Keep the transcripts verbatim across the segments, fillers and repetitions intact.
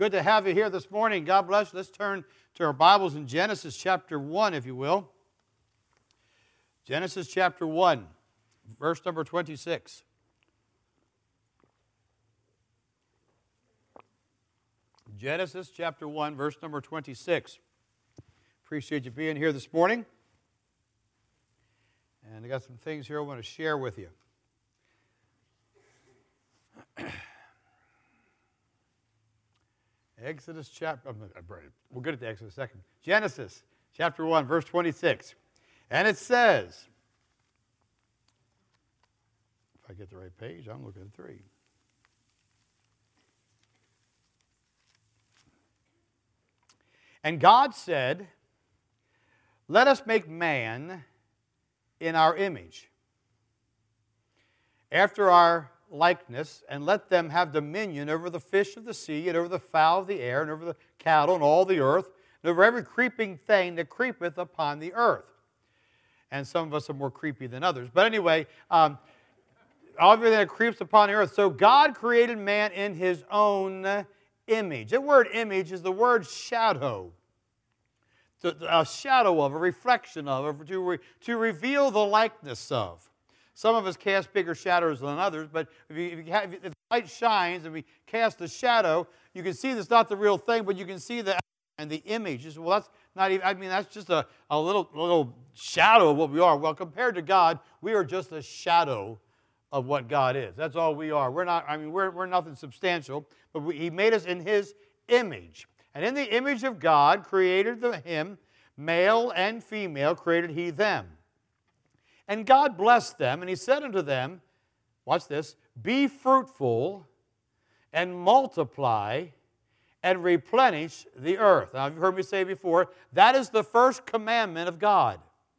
Good to have you here this morning. God bless you. Let's turn to our Bibles in Genesis chapter one, if you will. Genesis chapter one, verse number twenty-six. Genesis chapter one, verse number twenty-six. Appreciate you being here this morning. And I got some things here I want to share with you. Exodus chapter, we'll get to Exodus in a second. Genesis chapter one, verse twenty-six. And it says, if I get the right page, I'm looking at three. And God said, let us make man in our image, after our likeness, and let them have dominion over the fish of the sea, and over the fowl of the air, and over the cattle, and all the earth, and over every creeping thing that creepeth upon the earth. And some of us are more creepy than others. But anyway, um, everything that creeps upon the earth. So God created man in His own image. That word image is the word shadow. A shadow of, a reflection of, to, re, to reveal the likeness of. Some of us cast bigger shadows than others, but if, you, if, you have, if the light shines and we cast a shadow, you can see that's not the real thing, but you can see the and the image. Well, that's not even, I mean, that's just a, a little, little shadow of what we are. Well, compared to God, we are just a shadow of what God is. That's all we are. We're not, I mean, we're, we're nothing substantial, but we, He made us in His image. And in the image of God created the, him, male and female created He them. And God blessed them, and He said unto them, watch this, be fruitful and multiply and replenish the earth. Now, you've heard me say before, that is the first commandment of God.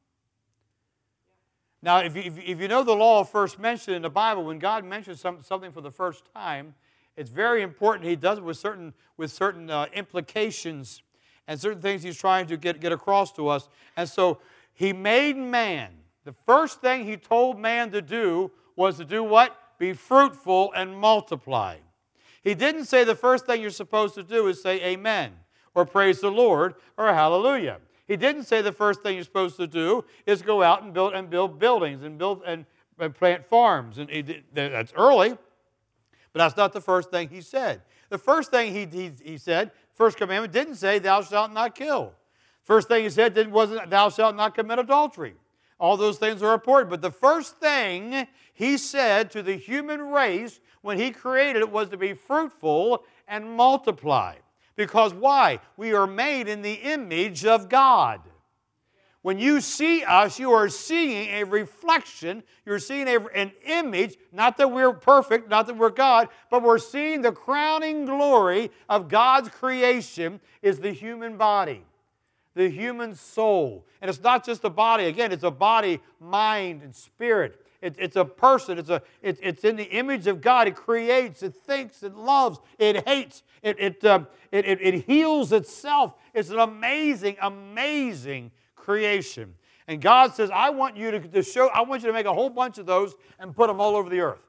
Now, if you, if you know the law first mentioned in the Bible, when God mentions some, something for the first time, it's very important He does it with certain, with certain uh, implications and certain things He's trying to get, get across to us. And so He made man. The first thing He told man to do was to do what? Be fruitful and multiply. He didn't say the first thing you're supposed to do is say amen or praise the Lord or hallelujah. He didn't say the first thing you're supposed to do is go out and build and build buildings and build and, and plant farms. And he, that's early. But that's not the first thing He said. The first thing he, he, he said, first commandment, didn't say, thou shalt not kill. First thing He said didn't, wasn't, thou shalt not commit adultery. All those things are important. But the first thing He said to the human race when He created it was to be fruitful and multiply. Because why? We are made in the image of God. When you see us, you are seeing a reflection. You're seeing a, an image, not that we're perfect, not that we're God, but we're seeing the crowning glory of God's creation is the human body, the human soul. And it's not just a body. Again, it's a body, mind, and spirit. It, it's a person. It's, a, it, it's in the image of God. It creates, it thinks, it loves, it hates, it, it, uh, it, it, it heals itself. It's an amazing, amazing creation. And God says, I want you to, to show, I want you to make a whole bunch of those and put them all over the earth.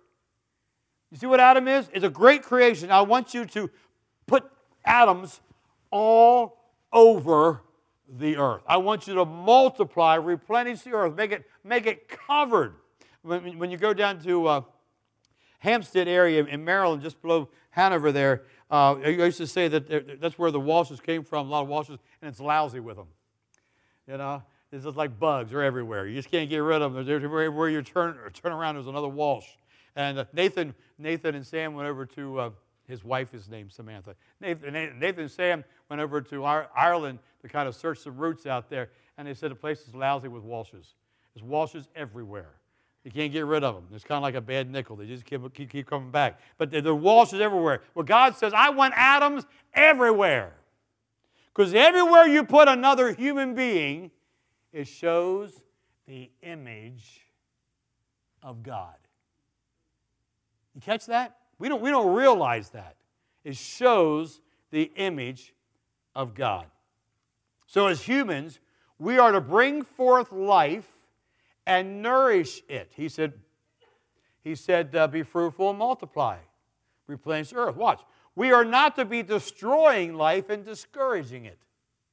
You see what Adam is? It's a great creation. I want you to put atoms all over the earth. I want you to multiply, replenish the earth, make it, make it covered. When, when you go down to uh, Hampstead area in Maryland, just below Hanover there, uh, I used to say that that's where the Walshes came from, a lot of Walshes, and it's lousy with them. You know, it's just like bugs. They're everywhere. You just can't get rid of them. They're everywhere you turn, turn around, there's another Walsh. And uh, Nathan, Nathan and Sam went over to, uh, his wife is named Samantha. Nathan, Nathan and Sam went over to Ireland to kind of search some roots out there, and they said the place is lousy with Walshes. There's Walshes everywhere. You can't get rid of them. It's kind of like a bad nickel. They just keep, keep, keep coming back. But there are Walshes everywhere. Well, God says, I want atoms everywhere. Because everywhere you put another human being, it shows the image of God. You catch that? We don't, we don't realize that. It shows the image of God. So as humans, we are to bring forth life and nourish it. He said, he said uh, be fruitful and multiply. Replenish the earth. Watch. We are not to be destroying life and discouraging it.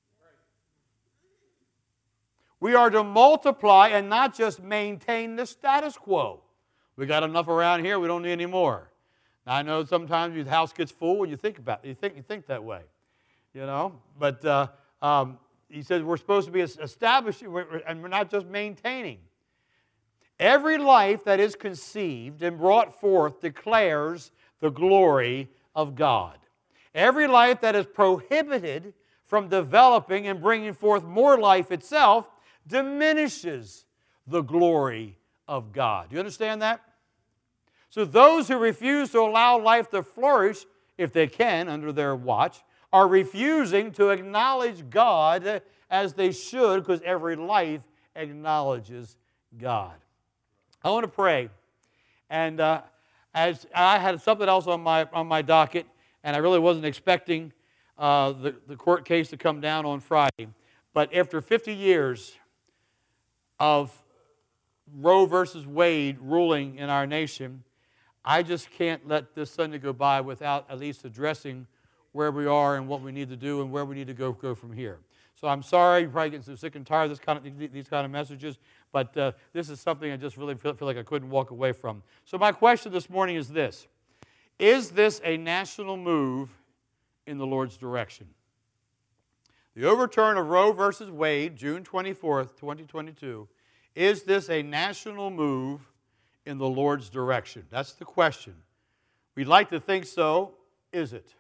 We are to multiply and not just maintain the status quo. We got enough around here, we don't need any more. Now, I know sometimes your house gets full and you think about it. You think, you think that way, you know. But uh, um, he says we're supposed to be establishing, and we're not just maintaining. Every life that is conceived and brought forth declares the glory of God. Every life that is prohibited from developing and bringing forth more life itself diminishes the glory of God. Do you understand that? So those who refuse to allow life to flourish, if they can, under their watch, are refusing to acknowledge God as they should, because every life acknowledges God. I want to pray. And uh, as I had something else on my on my docket, and I really wasn't expecting uh, the, the court case to come down on Friday. But after fifty years of Roe versus Wade ruling in our nation, I just can't let this Sunday go by without at least addressing where we are and what we need to do and where we need to go, go from here. So I'm sorry, you're probably getting so sick and tired of this kind of, these kind of messages, but uh, this is something I just really feel, feel like I couldn't walk away from. So my question this morning is this. Is this a national move in the Lord's direction? The overturn of Roe versus Wade, June twenty-fourth, twenty twenty-two, is this a national move in the Lord's direction? That's the question. We'd like to think so. Is it?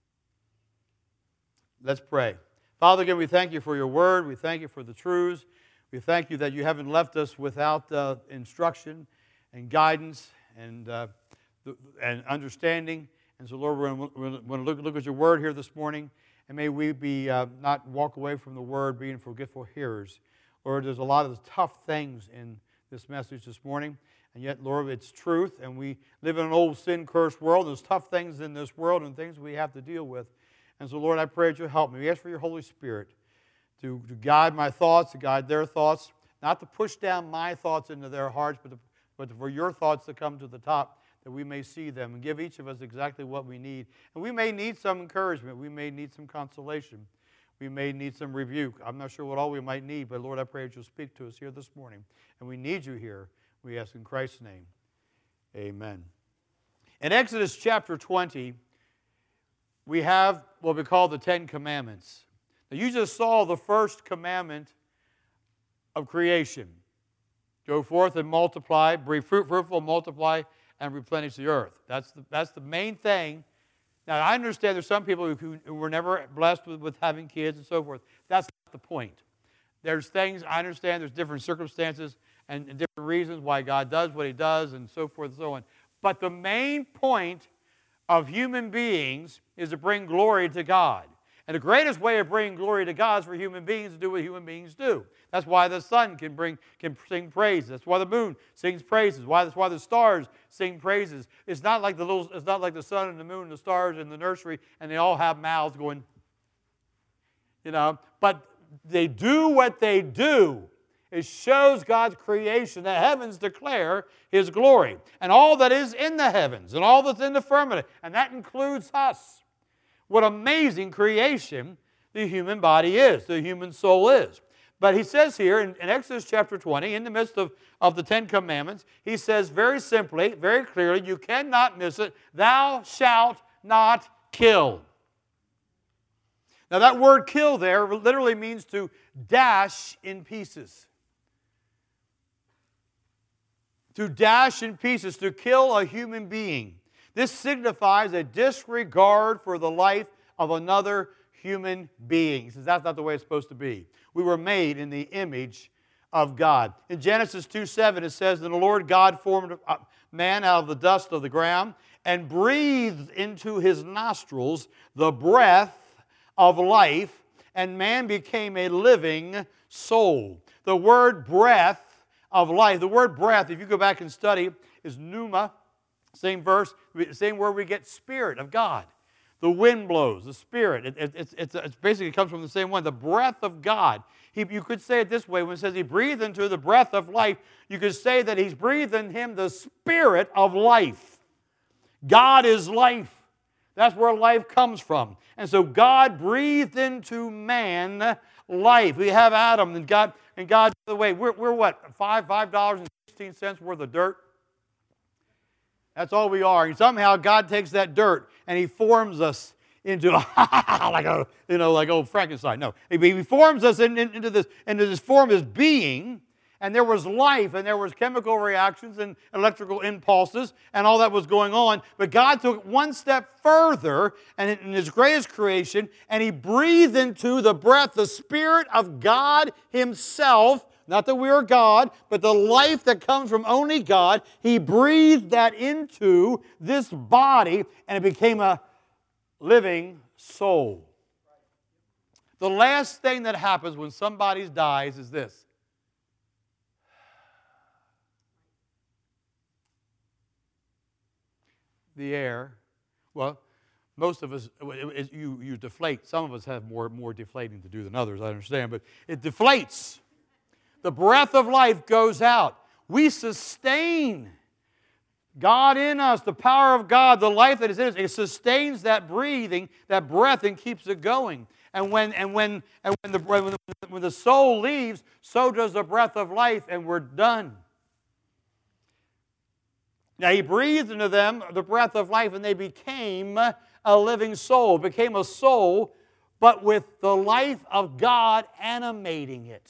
Let's pray. Father, again, we thank you for your word. We thank you for the truths. We thank you that you haven't left us without uh, instruction and guidance and, uh, and understanding. And so, Lord, we're going to look, look at your word here this morning, and may we be uh, not walk away from the word being forgetful hearers. Lord, there's a lot of tough things in this message this morning, and yet, Lord, it's truth, and we live in an old sin-cursed world. There's tough things in this world and things we have to deal with. And so, Lord, I pray that you'll help me. We ask for your Holy Spirit to, to guide my thoughts, to guide their thoughts, not to push down my thoughts into their hearts, but, to, but for your thoughts to come to the top, that we may see them and give each of us exactly what we need. And we may need some encouragement. We may need some consolation. We may need some rebuke. I'm not sure what all we might need, but, Lord, I pray that you'll speak to us here this morning. And we need you here. We ask in Christ's name. Amen. In Exodus chapter twenty, we have what we call the Ten Commandments. Now, you just saw the first commandment of creation. Go forth and multiply, be fruitful, multiply, and replenish the earth. That's the, that's the main thing. Now, I understand there's some people who, who were never blessed with, with having kids and so forth. That's not the point. There's things, I understand there's different circumstances and, and different reasons why God does what he does and so forth and so on. But the main point of human beings is to bring glory to God. And the greatest way of bringing glory to God is for human beings to do what human beings do. That's why the sun can bring can sing praises. That's why the moon sings praises. Why that's why the stars sing praises. It's not like the little it's not like the sun and the moon and the stars in the nursery and they all have mouths going, you know, but they do what they do. It shows God's creation. The heavens declare his glory. And all that is in the heavens and all that's in the firmament. And that includes us. What amazing creation the human body is, the human soul is. But he says here in, in Exodus chapter twenty, in the midst of, of the Ten Commandments, he says very simply, very clearly, you cannot miss it, thou shalt not kill. Now that word kill there literally means to dash in pieces. To dash in pieces, to kill a human being. This signifies a disregard for the life of another human being. He says that's not the way it's supposed to be. We were made in the image of God. In Genesis two seven it says, "And the Lord God formed man out of the dust of the ground and breathed into his nostrils the breath of life, and man became a living soul." The word breath of life. The word breath, if you go back and study, is pneuma. Same verse, same word we get spirit of God. The wind blows, the spirit. It, it, it's, it's, it's basically comes from the same one, the breath of God. He, you could say it this way, when it says he breathed into the breath of life, you could say that he's breathed in him the spirit of life. God is life. That's where life comes from. And so God breathed into man life. We have Adam, and God, and God, by the way, we're, we're what, five, five dollars and sixteen cents worth of dirt? That's all we are. And somehow God takes that dirt and He forms us into like a, you know, like old Frankenstein. No, He forms us in, in, into this into this form, this being, and there was life, and there was chemical reactions and electrical impulses, and all that was going on. But God took it one step further, and in His greatest creation, and He breathed into the breath, the Spirit of God Himself. Not that we are God, but the life that comes from only God. He breathed that into this body, and it became a living soul. The last thing that happens when somebody dies is this. The air, well, most of us, it, it, you, you deflate. Some of us have more, more deflating to do than others, I understand, but it deflates. The breath of life goes out. We sustain God in us, the power of God, the life that is in us. It sustains that breathing, that breath, and keeps it going. And when and when and when the when the, when the soul leaves, so does the breath of life, and we're done. Now He breathed into them the breath of life, and they became a living soul, became a soul, but with the life of God animating it.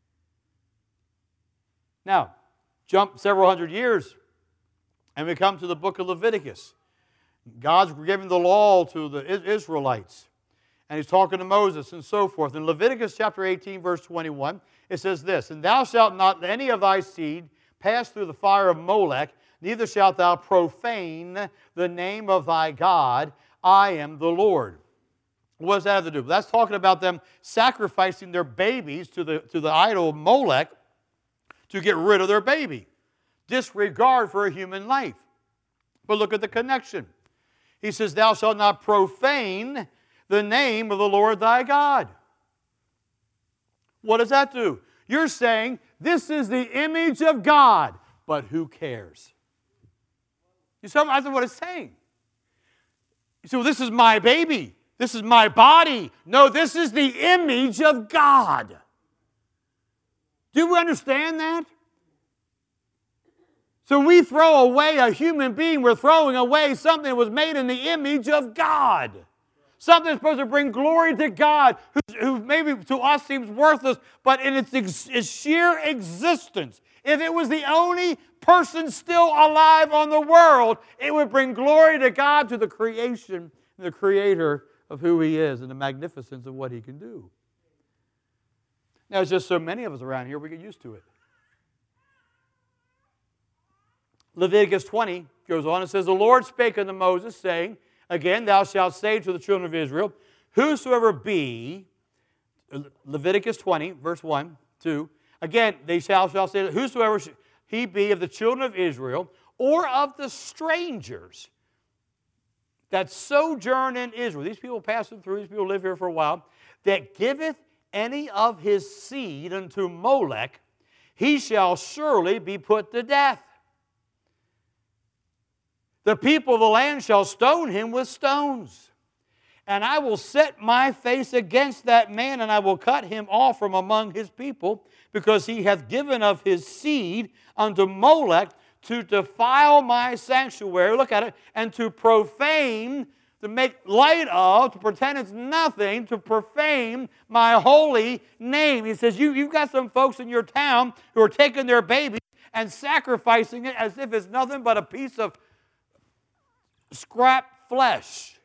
Now, jump several hundred years, and we come to the book of Leviticus. God's giving the law to the Israelites, and He's talking to Moses and so forth. In Leviticus chapter eighteen, verse twenty-one, it says this, "And thou shalt not let any of thy seed pass through the fire of Molech, neither shalt thou profane the name of thy God. I am the Lord." What does that have to do? That's talking about them sacrificing their babies to the, to the idol Molech to get rid of their baby. Disregard for a human life. But look at the connection. He says, "Thou shalt not profane the name of the Lord thy God." What does that do? You're saying, this is the image of God, but who cares? You see, that's what it's saying. You say, well, this is my baby. This is my body. No, this is the image of God. Do we understand that? So we throw away a human being, we're throwing away something that was made in the image of God. Something that's supposed to bring glory to God, who, who maybe to us seems worthless, but in its, ex, its sheer existence, if it was the only person still alive on the world, it would bring glory to God, to the creation, the Creator of who He is, and the magnificence of what He can do. Now, there's just so many of us around here, we get used to it. Leviticus twenty goes on and says, "The Lord spake unto Moses, saying, Again, thou shalt say to the children of Israel, Whosoever be," Leviticus twenty, verse one, two, "Again, they shall, shall say, Whosoever he be of the children of Israel, or of the strangers that sojourn in Israel," these people passing through, these people live here for a while, "that giveth any of his seed unto Molech, he shall surely be put to death. The people of the land shall stone him with stones. And I will set my face against that man, and I will cut him off from among his people, because he hath given of his seed unto Molech to defile my sanctuary," look at it, "and to profane," to make light of, to pretend it's nothing, to profane my holy name. He says, you, you've got some folks in your town who are taking their baby and sacrificing it as if it's nothing but a piece of scrap flesh.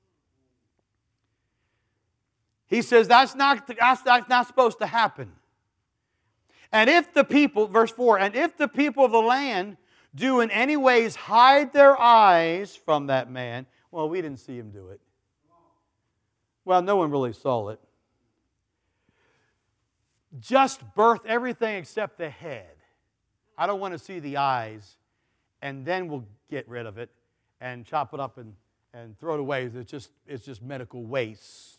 He says that's not, that's, that's not supposed to happen. "And if the people," verse four, "and if the people of the land do in any ways hide their eyes from that man," well, we didn't see him do it. Well, no one really saw it. "Just birth everything except the head. I don't want to see the eyes, and then we'll get rid of it and chop it up and, and throw it away. It's just, it's just medical waste."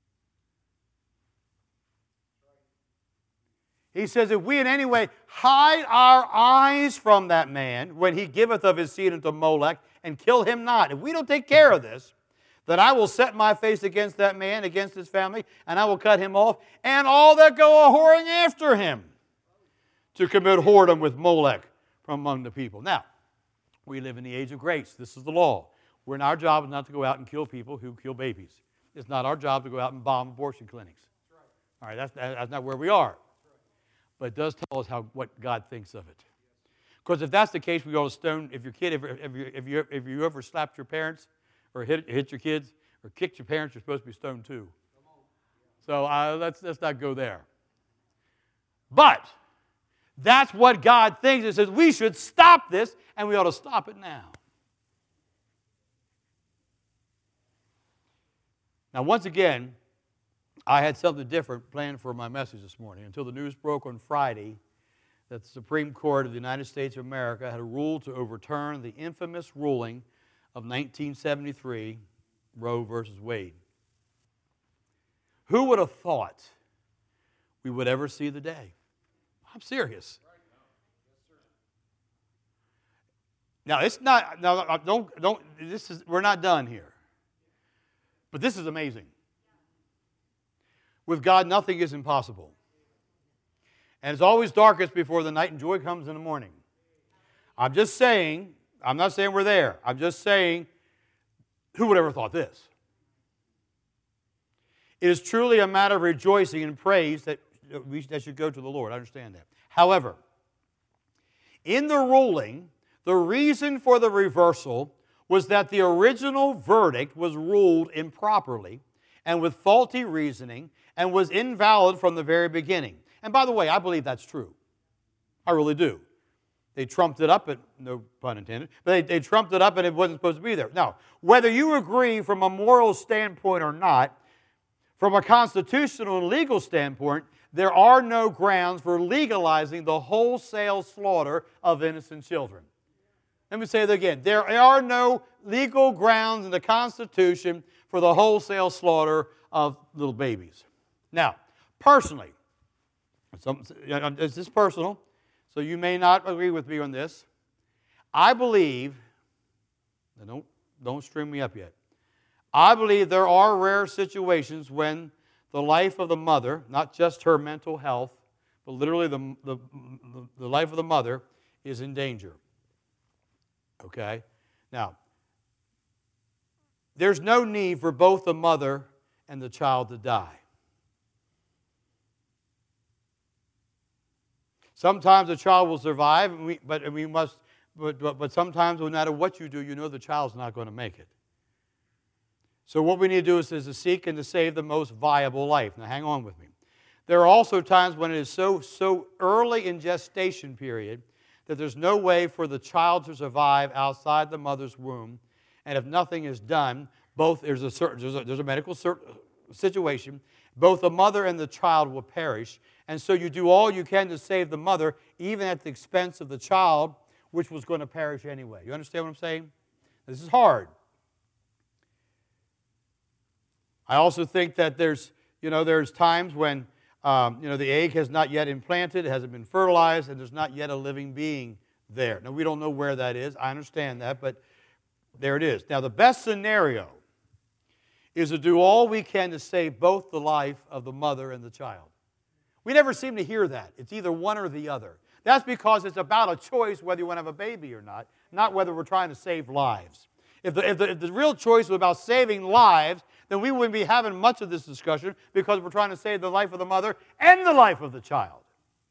He says, if we in any way hide our eyes from that man when he giveth of his seed unto Molech, and kill him not, if we don't take care of this, that I will set my face against that man, against his family, and I will cut him off, and all that go a-whoring after him, to commit whoredom with Molech from among the people. Now, we live in the age of grace. This is the law. We're, our job is not to go out and kill people who kill babies. It's not our job to go out and bomb abortion clinics. All right, that's, that's not where we are. But it does tell us how, what God thinks of it. Because if that's the case, we ought to stone, if your kid, if, if, you, if, you, if you ever slapped your parents, or hit, hit your kids, or kicked your parents, you're supposed to be stoned too. So uh, let's, let's not go there. But that's what God thinks. It says we should stop this, and we ought to stop it now. Now, once again, I had something different planned for my message this morning until the news broke on Friday that the Supreme Court of the United States of America had ruled to overturn the infamous ruling of nineteen seventy-three, Roe versus Wade. Who would have thought we would ever see the day? I'm serious. Now, it's not, now, don't, don't, this is, we're not done here. But this is amazing. With God, nothing is impossible. And it's always darkest before the night, and joy comes in the morning. I'm just saying, I'm not saying we're there. I'm just saying, who would ever thought this? It is truly a matter of rejoicing and praise that we that should go to the Lord. I understand that. However, in the ruling, the reason for the reversal was that the original verdict was ruled improperly and with faulty reasoning and was invalid from the very beginning. And by the way, I believe that's true. I really do. They trumped it up, and no pun intended, but they, they trumped it up and it wasn't supposed to be there. Now, whether you agree from a moral standpoint or not, from a constitutional and legal standpoint, there are no grounds for legalizing the wholesale slaughter of innocent children. Let me say that again. There are no legal grounds in the Constitution for the wholesale slaughter of little babies. Now, personally, this is personal, so you may not agree with me on this. I believe, don't, don't string me up yet. I believe there are rare situations when the life of the mother, not just her mental health, but literally the, the, the life of the mother is in danger. Okay? Now, there's no need for both the mother and the child to die. Sometimes the child will survive, and we, but we must. But, but, but sometimes, no matter what you do, you know the child's not going to make it. So what we need to do is, is to seek and to save the most viable life. Now, hang on with me. There are also times when it is so so early in gestation period that there's no way for the child to survive outside the mother's womb, and if nothing is done, both there's a certain there's a, there's a medical situation, both the mother and the child will perish, and so you do all you can to save the mother, even at the expense of the child, which was going to perish anyway. You understand what I'm saying? This is hard. I also think that there's you know there's times when Um, you know, the egg has not yet implanted, it hasn't been fertilized, and there's not yet a living being there. Now, we don't know where that is. I understand that, but there it is. Now, the best scenario is to do all we can to save both the life of the mother and the child. We never seem to hear that. It's either one or the other. That's because it's about a choice whether you want to have a baby or not, not whether we're trying to save lives. If the, if the, if the real choice was about saving lives, then we wouldn't be having much of this discussion because we're trying to save the life of the mother and the life of the child.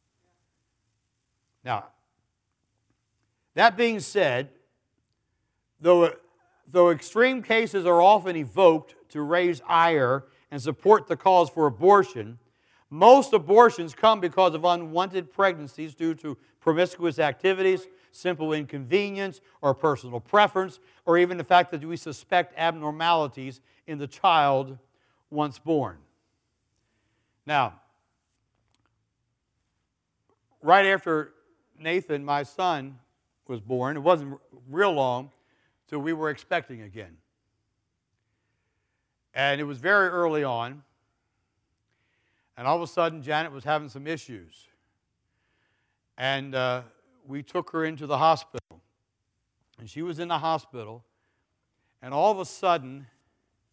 Now, that being said, though, though extreme cases are often evoked to raise ire and support the cause for abortion, most abortions come because of unwanted pregnancies due to promiscuous activities, simple inconvenience, or personal preference, or even the fact that we suspect abnormalities in the child once born. Now, right after Nathan, my son, was born, it wasn't real long till we were expecting again. And it was very early on, and all of a sudden Janet was having some issues. And uh, we took her into the hospital. And she was in the hospital, and all of a sudden,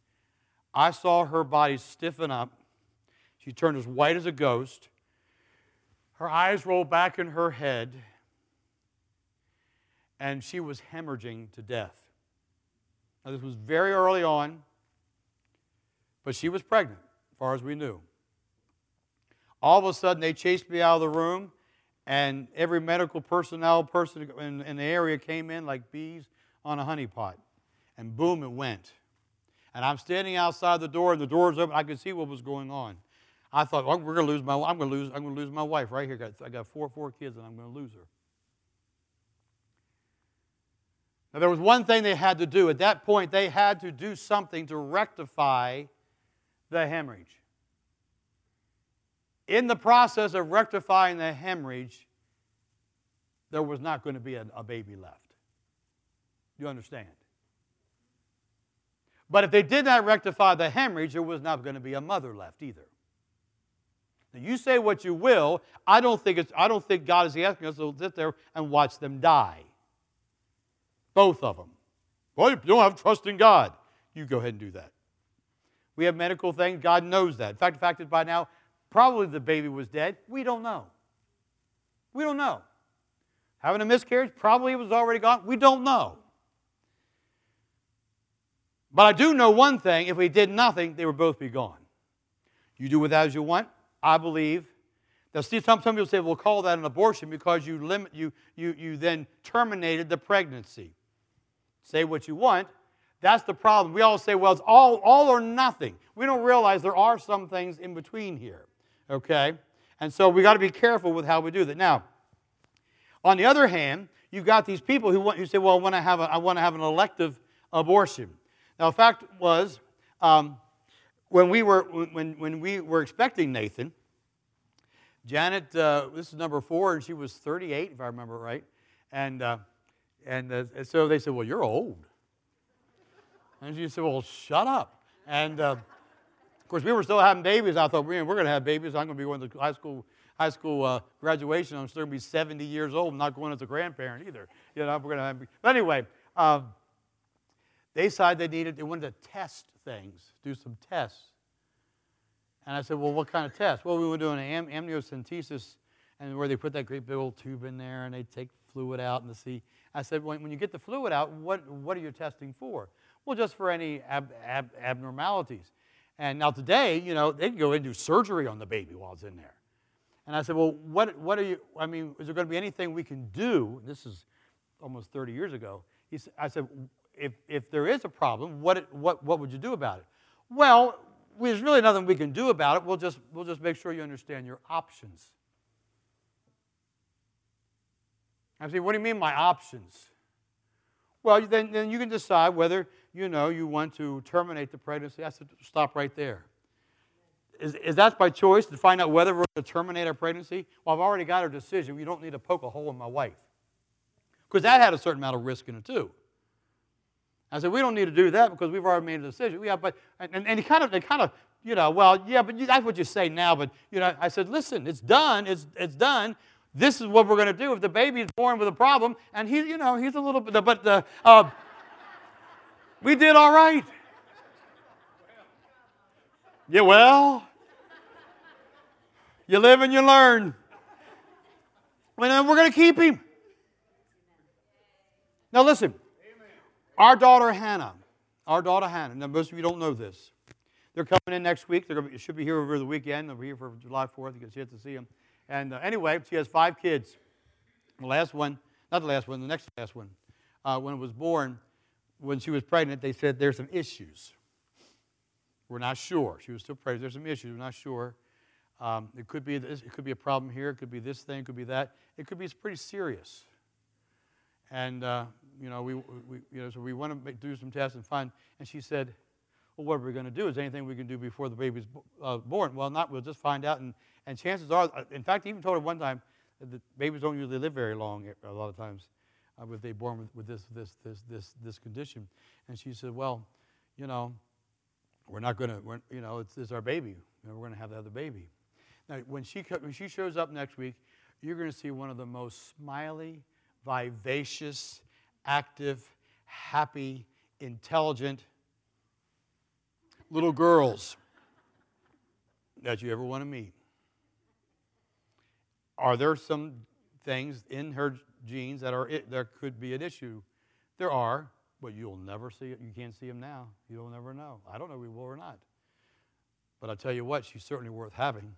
I saw her body stiffen up. She turned as white as a ghost. Her eyes rolled back in her head, and she was hemorrhaging to death. Now, this was very early on, but she was pregnant, as far as we knew. All of a sudden, they chased me out of the room, and every medical personnel person in, in the area came in like bees on a honey pot. And boom, it went. And I'm standing outside the door, and the door's open. I could see what was going on. I thought, well, we're going to lose my. I'm going to lose. I'm going to lose my wife right here. I got four, four kids, and I'm going to lose her. Now, there was one thing they had to do. At that point, they had to do something to rectify the hemorrhage. In the process of rectifying the hemorrhage, there was not going to be a, a baby left. You understand? But if they did not rectify the hemorrhage, there was not going to be a mother left either. Now, you say what you will. I don't think it's. I don't think God is asking us to sit there and watch them die. Both of them. Well, you don't have trust in God. You go ahead and do that. We have medical things. God knows that. In fact, the fact is by now, probably the baby was dead. We don't know. We don't know. Having a miscarriage, probably it was already gone. We don't know. But I do know one thing. If we did nothing, they would both be gone. You do with that as you want. I believe. Now, see, some, some people say, we'll call that an abortion because you limit, you, you, you then terminated the pregnancy. Say what you want. That's the problem. We all say, well, it's all, all or nothing. We don't realize there are some things in between here. Okay? And so we got to be careful with how we do that. Now, on the other hand, you've got these people who want, you say, well, I want to have, a, I want to have an elective abortion. Now, the fact was, um, when we were when when we were expecting Nathan, Janet, uh, this is number four, and she was thirty-eight, if I remember right, and uh, and, uh, and so they said, well, you're old, and she said, well, shut up, and uh, of course we were still having babies. I thought we're going to have babies. I'm going to be going to high school high school uh, graduation. I'm still going to be seventy years old. I'm not going as a grandparent either. You know, we're going to have. But anyway. Um, They decided they needed, they wanted to test things, do some tests. And I said, well, what kind of test? Well, we were doing an am- amniocentesis, and where they put that great big old tube in there, and they take fluid out and see. I said, when, when you get the fluid out, what, what are you testing for? Well, just for any ab- ab- abnormalities. And now today, you know, they can go and do surgery on the baby while it's in there. And I said, well, what, what are you, I mean, is there going to be anything we can do? This is almost thirty years ago. He said, I said, If, if there is a problem, what, what, what would you do about it? Well, there's really nothing we can do about it. We'll just, we'll just make sure you understand your options. I say, what do you mean my options? Well, then, then you can decide whether, you know, you want to terminate the pregnancy. I said, stop right there. Is, is that by choice to find out whether we're going to terminate our pregnancy? Well, I've already got our decision. You don't need to poke a hole in my wife. Because that had a certain amount of risk in it, too. I said, we don't need to do that because we've already made a decision. Yeah, but and, and he kind of, they kind of, you know, well, yeah, but you, that's what you say now. But you know, I said, listen, it's done. It's it's done. This is what we're going to do. If the baby is born with a problem, and he, you know, he's a little bit, but uh, uh, we did all right. Yeah, well, you live and you learn. And we're going to keep him. Now listen. Our daughter Hannah, our daughter Hannah, now most of you don't know this. They're coming in next week. They're going to be, should be here over the weekend. They'll be here for July fourth. You can get to see them. And uh, anyway, she has five kids. The last one, not the last one, the next last one, uh, when it was born, when she was pregnant, they said there's some issues. We're not sure. She was still pregnant. There's some issues. We're not sure. Um, it could be this. It could be a problem here. It could be this thing. It could be that. It could be pretty serious. And uh, you know, we, we you know, so we want to make, do some tests and find. And she said, "Well, what are we going to do? Is there anything we can do before the baby's uh, born?" Well, not. We'll just find out. And and chances are, in fact, I even told her one time that babies don't usually live very long. A lot of times, uh, if they're born with, with this this this this this condition. And she said, "Well, you know, we're not going to. We're, you know, it's, it's our baby. You know, we're going to have the other baby." Now, when she when she shows up next week, you're going to see one of the most smiley, vivacious, active, happy, intelligent, little girls that you ever want to meet. Are there some things in her genes that are it, there could be an issue? There are, but you'll never see it. You can't see them now. You'll never know. I don't know if we will or not. But I'll tell you what, she's certainly worth having.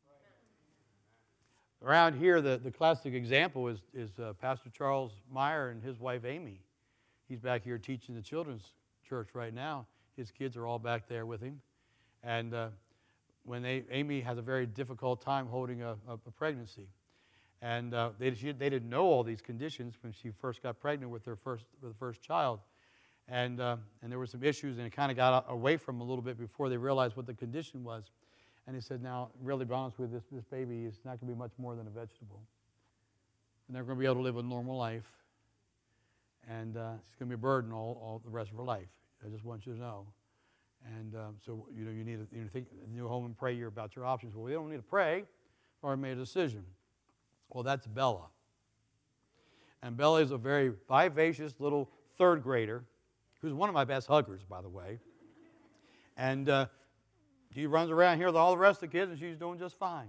Around here, the, the classic example is, is uh, Pastor Charles Meyer and his wife Amy. He's back here teaching the children's church right now. His kids are all back there with him. And uh, when they, Amy has a very difficult time holding a, a, a pregnancy. And uh, they, she, they didn't know all these conditions when she first got pregnant with their first, with the first child. And, uh, and there were some issues, and it kind of got away from them a little bit before they realized what the condition was. And he said, now, really be honest with you, this, this baby is not going to be much more than a vegetable. And they're going to be able to live a normal life. And uh, it's going to be a burden all, all the rest of her life. I just want you to know. And um, so, you know, you need to you know, think, you go home and pray about your options. Well, we don't need to pray. Or I made a decision. Well, that's Bella. And Bella is a very vivacious little third grader who's one of my best huggers, by the way. And uh, she runs around here with all the rest of the kids, and she's doing just fine.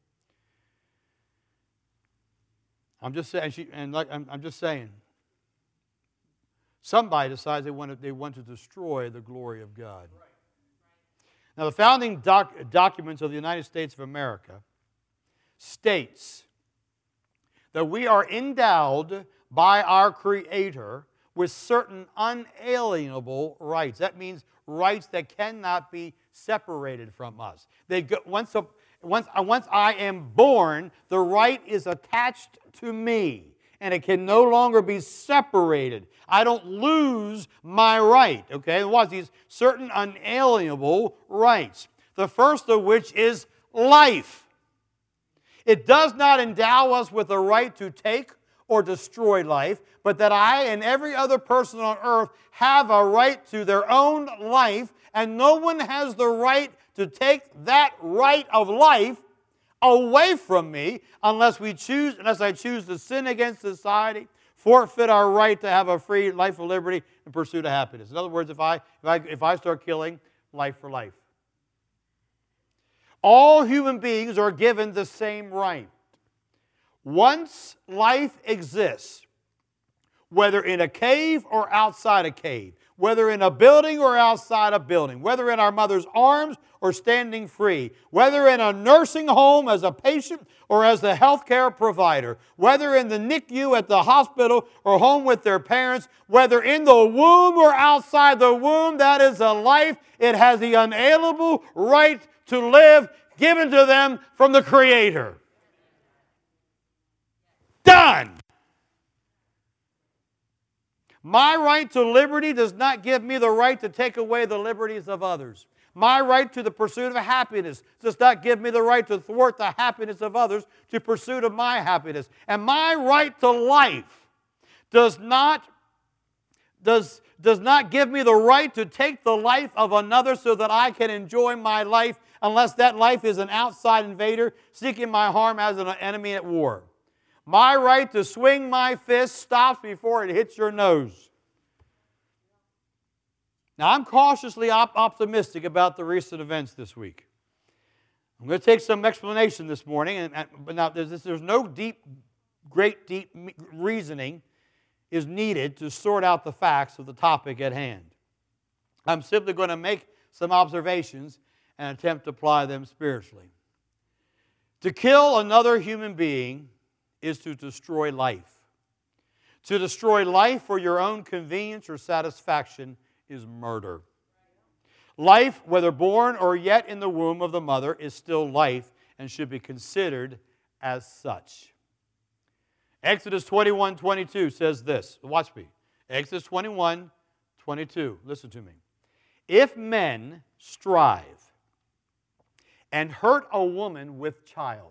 I'm just saying, she, and like I'm, I'm just saying, somebody decides they want to, they want to destroy the glory of God. Now, the founding doc, documents of the United States of America states that we are endowed by our Creator with certain unalienable rights. That means rights that cannot be separated from us. They go, once, a, once, once I am born, the right is attached to me, and it can no longer be separated. I don't lose my right, okay? There was these certain unalienable rights. The first of which is life. It does not endow us with the right to take or destroy life, but that I and every other person on earth have a right to their own life, and no one has the right to take that right of life away from me unless we choose, unless I choose to sin against society, forfeit our right to have a free life of liberty and pursuit of happiness. In other words, if I if I if I start killing, life for life. All human beings are given the same right. Once life exists, whether in a cave or outside a cave, whether in a building or outside a building, whether in our mother's arms or standing free, whether in a nursing home as a patient or as the healthcare provider, whether in the N I C U at the hospital or home with their parents, whether in the womb or outside the womb, that is a life. It has the unalienable right to live given to them from the Creator. Done. My right to liberty does not give me the right to take away the liberties of others. My right to the pursuit of happiness does not give me the right to thwart the happiness of others to pursuit of my happiness. And my right to life does not, does, does not give me the right to take the life of another so that I can enjoy my life unless that life is an outside invader seeking my harm as an enemy at war. My right to swing my fist stops before it hits your nose. Now, I'm cautiously op- optimistic about the recent events this week. I'm going to take some explanation this morning, and, and but now there's, there's no deep, great deep reasoning is needed to sort out the facts of the topic at hand. I'm simply going to make some observations and attempt to apply them spiritually. To kill another human being is to destroy life. To destroy life for your own convenience or satisfaction is murder. Life, whether born or yet in the womb of the mother, is still life and should be considered as such. Exodus twenty-one twenty-two says this. Watch me. Exodus twenty-one twenty-two. Listen to me. If men strive and hurt a woman with child,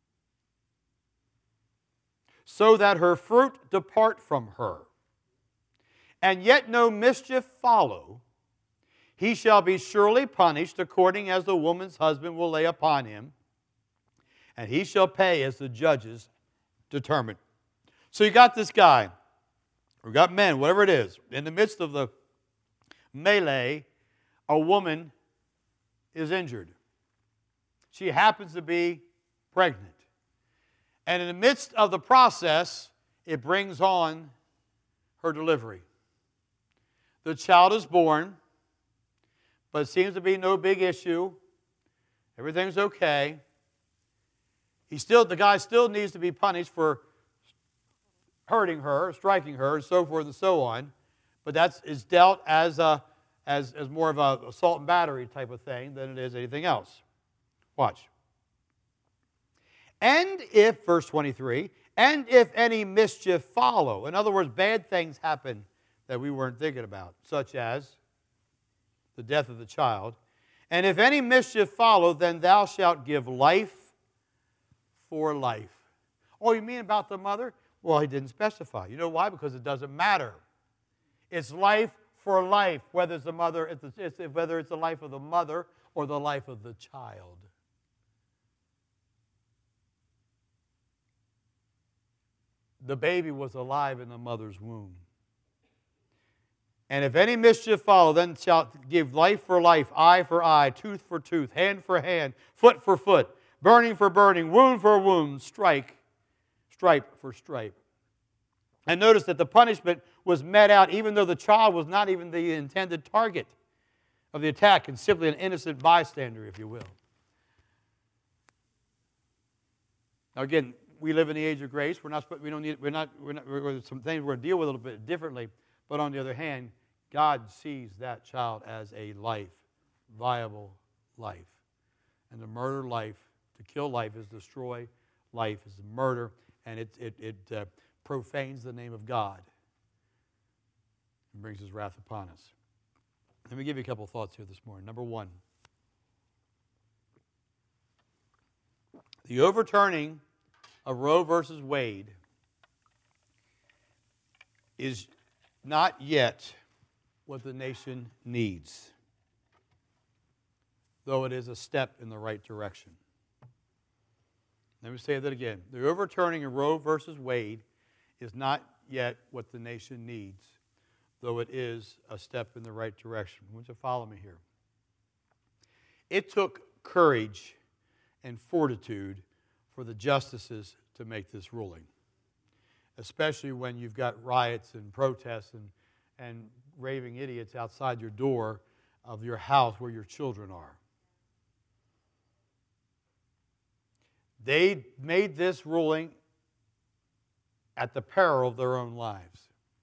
so that her fruit depart from her, and yet no mischief follow, he shall be surely punished according as the woman's husband will lay upon him, and he shall pay as the judges determine. So you got this guy, or got men, whatever it is, in the midst of the melee, a woman is injured. She happens to be pregnant. And in the midst of the process, it brings on her delivery. The child is born, but it seems to be no big issue. Everything's okay. He still, the guy still needs to be punished for hurting her, striking her, and so forth and so on. But that is dealt as, a, as, as more of an assault and battery type of thing than it is anything else. Watch. And if, verse twenty-three, and if any mischief follow, in other words, bad things happen that we weren't thinking about, such as the death of the child, and if any mischief follow, then thou shalt give life for life. Oh, you mean about the mother? Well, he didn't specify. You know why? Because it doesn't matter. It's life for life, whether it's the mother, it's, it's, whether it's the life of the mother or the life of the child. The baby was alive in the mother's womb. And if any mischief follow, then shalt give life for life, eye for eye, tooth for tooth, hand for hand, foot for foot, burning for burning, wound for wound, strike, stripe for stripe. And notice that the punishment was met out even though the child was not even the intended target of the attack and simply an innocent bystander, if you will. Now again, we live in the age of grace. We're not. We don't need. We're not. We're not. We're, some things we're going to deal with a little bit differently. But on the other hand, God sees that child as a life, viable life, and to murder life, to kill life, is destroy life, is murder, and it it it uh, profanes the name of God and brings His wrath upon us. Let me give you a couple of thoughts here this morning. Number one, the overturning of Roe versus Wade is not yet what the nation needs, though it is a step in the right direction. Let me say that again. The overturning of Roe versus Wade is not yet what the nation needs, though it is a step in the right direction. I want you to follow me here. It took courage and fortitude for the justices to make this ruling, especially when you've got riots and protests and, and raving idiots outside your door of your house where your children are. They made this ruling at the peril of their own lives.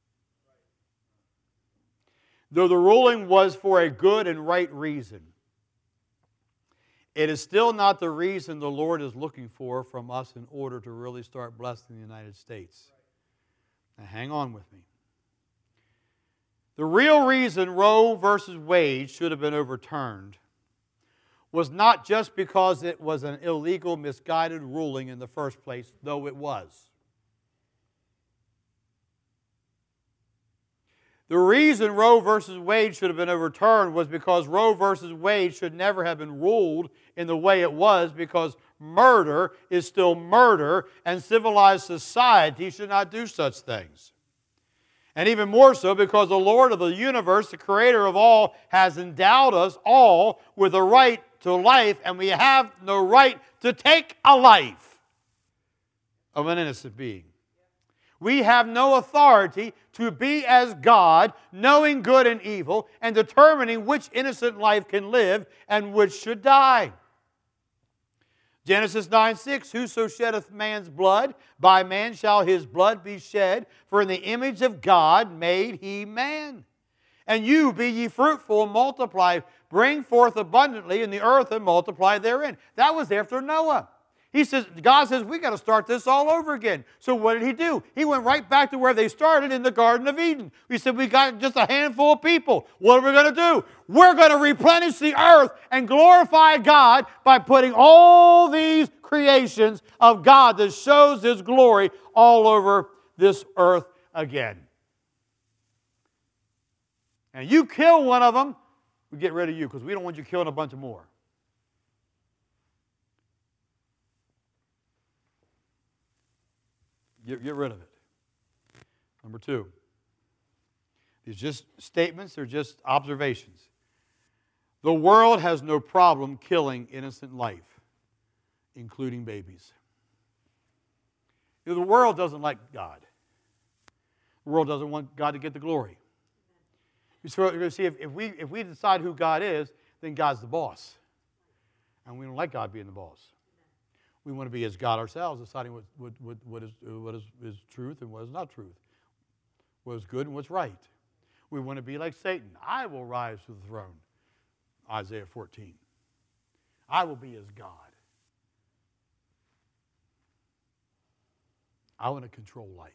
Though the ruling was for a good and right reason, it is still not the reason the Lord is looking for from us in order to really start blessing the United States. Now hang on with me. The real reason Roe versus Wade should have been overturned was not just because it was an illegal, misguided ruling in the first place, though it was. The reason Roe versus Wade should have been overturned was because Roe versus Wade should never have been ruled in the way it was, because murder is still murder, and civilized society should not do such things. And even more so because the Lord of the universe, the Creator of all, has endowed us all with a right to life, and we have no right to take a life of an innocent being. We have no authority to be as God, knowing good and evil, and determining which innocent life can live and which should die. Genesis nine six, whoso sheddeth man's blood, by man shall his blood be shed, for in the image of God made he man. And you be ye fruitful and multiply, bring forth abundantly in the earth and multiply therein. That was after Noah. He says, God says, we got to start this all over again. So what did He do? He went right back to where they started in the Garden of Eden. We said, we got just a handful of people. What are we going to do? We're going to replenish the earth and glorify God by putting all these creations of God that shows His glory all over this earth again. And you kill one of them, we get rid of you, because we don't want you killing a bunch of more. Get, get rid of it. Number two, these just statements, they're just observations. The world has no problem killing innocent life, including babies. You know, the world doesn't like God. The world doesn't want God to get the glory. So you're going to see, if, if, we, if we decide who God is, then God's the boss. And we don't like God being the boss. We want to be as God ourselves, deciding what, what, what, what, is, what is, is truth and what is not truth, what is good and what's right. We want to be like Satan. I will rise to the throne, Isaiah fourteen. I will be as God. I want to control life.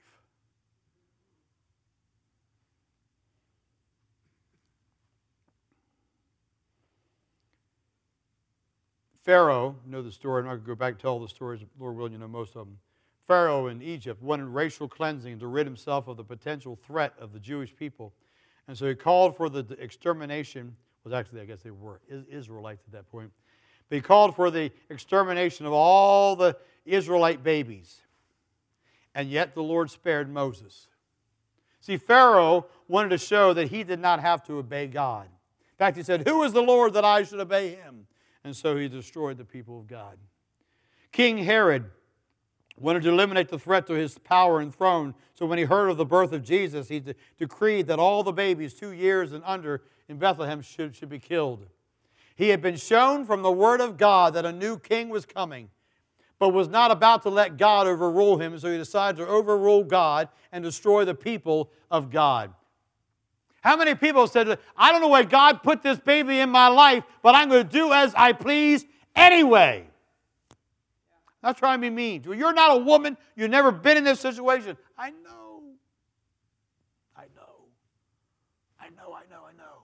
Pharaoh, you know the story, I'm not going to go back and tell all the stories, Lord willing, you know most of them. Pharaoh in Egypt wanted racial cleansing to rid himself of the potential threat of the Jewish people. And so he called for the extermination, well actually I guess they were Israelites at that point, but he called for the extermination of all the Israelite babies. And yet the Lord spared Moses. See, Pharaoh wanted to show that he did not have to obey God. In fact, he said, "Who is the Lord that I should obey him?" And so he destroyed the people of God. King Herod wanted to eliminate the threat to his power and throne. So when he heard of the birth of Jesus, he de- decreed that all the babies two years and under in Bethlehem should, should be killed. He had been shown from the Word of God that a new king was coming, but was not about to let God overrule him, so he decided to overrule God and destroy the people of God. How many people said, I don't know why God put this baby in my life, but I'm going to do as I please anyway? Not trying to be mean. You're not a woman. You've never been in this situation. I know. I know. I know, I know, I know.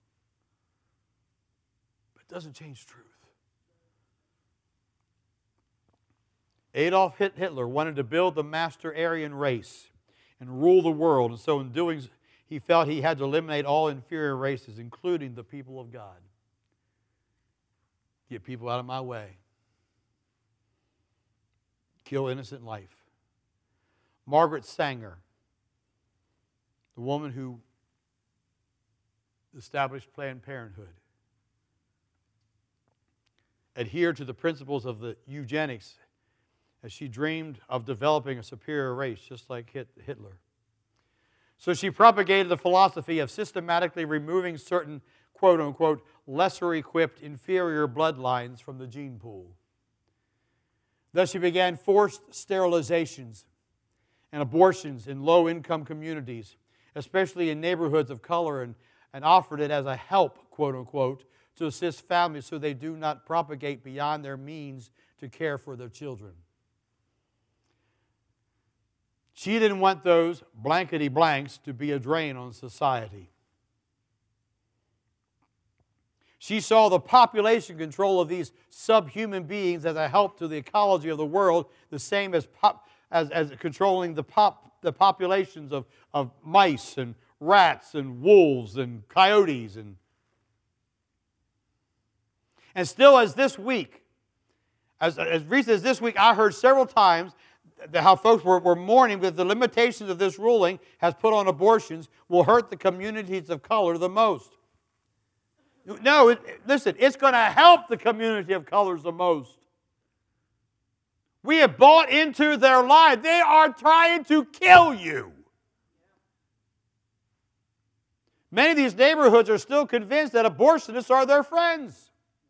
But it doesn't change truth. Adolf Hitler wanted to build the master Aryan race and rule the world. And so in doing so, he felt he had to eliminate all inferior races, including the people of God. Get people out of my way. Kill innocent life. Margaret Sanger, the woman who established Planned Parenthood, adhered to the principles of the eugenics as she dreamed of developing a superior race, just like Hitler. So she propagated the philosophy of systematically removing certain, quote-unquote, lesser-equipped, inferior bloodlines from the gene pool. Thus she began forced sterilizations and abortions in low-income communities, especially in neighborhoods of color, and, and offered it as a help, quote-unquote, to assist families so they do not propagate beyond their means to care for their children. She didn't want those blankety blanks to be a drain on society. She saw the population control of these subhuman beings as a help to the ecology of the world, the same as pop, as, as controlling the, pop, the populations of, of mice and rats and wolves and coyotes. And, and still as this week, as, as recent as this week, I heard several times how folks were, were mourning because the limitations of this ruling has put on abortions will hurt the communities of color the most. No, it, listen, it's going to help the community of colors the most. We have bought into their lie. They are trying to kill you. Many of these neighborhoods are still convinced that abortionists are their friends.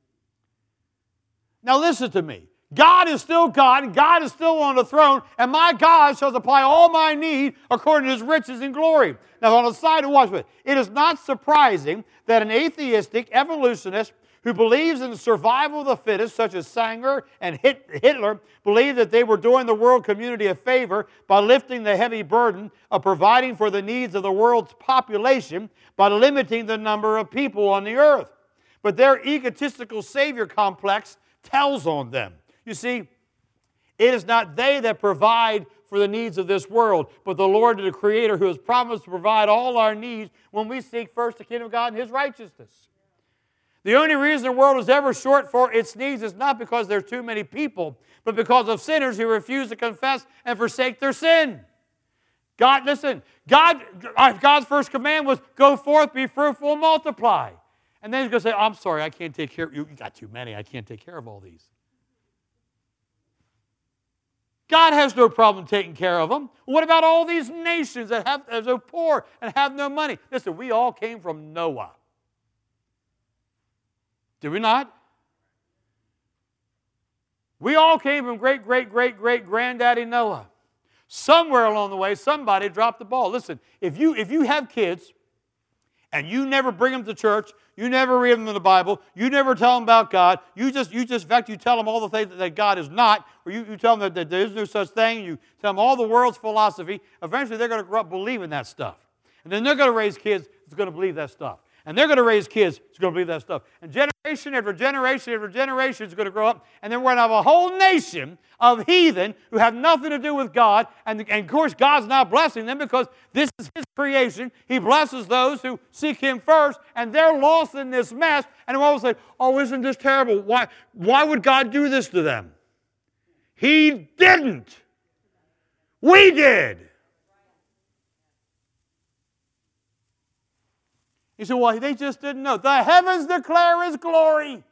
Now listen to me. God is still God, and God is still on the throne, and my God shall supply all my need according to His riches and glory. Now, on the side of watch with, it is not surprising that an atheistic evolutionist who believes in the survival of the fittest, such as Sanger and Hitler, believed that they were doing the world community a favor by lifting the heavy burden of providing for the needs of the world's population by limiting the number of people on the earth. But their egotistical savior complex tells on them. You see, it is not they that provide for the needs of this world, but the Lord, the Creator, who has promised to provide all our needs when we seek first the kingdom of God and His righteousness. The only reason the world is ever short for its needs is not because there are too many people, but because of sinners who refuse to confess and forsake their sin. God, listen, God, God's first command was, go forth, be fruitful, and multiply. And then he's going to say, I'm sorry, I can't take care of you. You got too many. I can't take care of all these. God has no problem taking care of them. What about all these nations that have, that are poor and have no money? Listen, we all came from Noah. Did we not? We all came from great, great, great, great granddaddy Noah. Somewhere along the way, somebody dropped the ball. Listen, if you, if you have kids and you never bring them to church, you never read them in the Bible, you never tell them about God, you just, you just in fact, you tell them all the things that God is not, or you, you tell them that, that there is no such thing, you tell them all the world's philosophy, eventually they're going to grow up believing that stuff. And then they're going to raise kids that's going to believe that stuff. And they're going to raise kids who's going to believe that stuff. And generation after generation after generation is going to grow up. And then we're going to have a whole nation of heathen who have nothing to do with God. And, and of course, God's not blessing them because this is His creation. He blesses those who seek Him first. And they're lost in this mess. And we'll always say, oh, isn't this terrible? Why, why would God do this to them? He didn't. We did. He said, well, they just didn't know. The heavens declare His glory.